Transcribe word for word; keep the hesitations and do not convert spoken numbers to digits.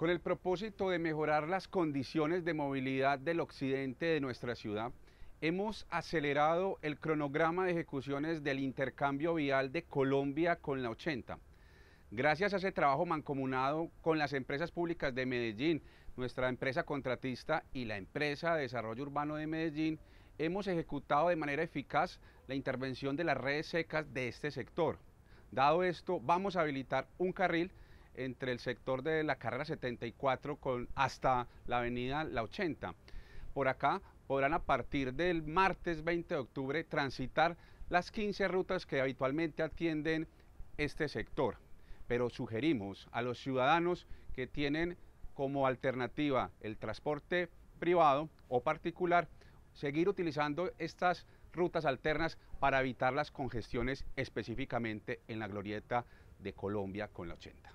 Con el propósito de mejorar las condiciones de movilidad del occidente de nuestra ciudad, hemos acelerado el cronograma de ejecuciones del intercambio vial de Colombia con la ochenta. Gracias a ese trabajo mancomunado con las empresas públicas de Medellín, nuestra empresa contratista y la empresa de desarrollo urbano de Medellín, hemos ejecutado de manera eficaz la intervención de las redes secas de este sector. Dado esto, vamos a habilitar un carril entre el sector de la carrera setenta y cuatro con, hasta la avenida La ochenta. Por acá podrán a partir del martes veinte de octubre transitar las quince rutas que habitualmente atienden este sector. Pero sugerimos a los ciudadanos que tienen como alternativa el transporte privado o particular, seguir utilizando estas rutas alternas para evitar las congestiones específicamente en la glorieta de Colombia con la ochenta.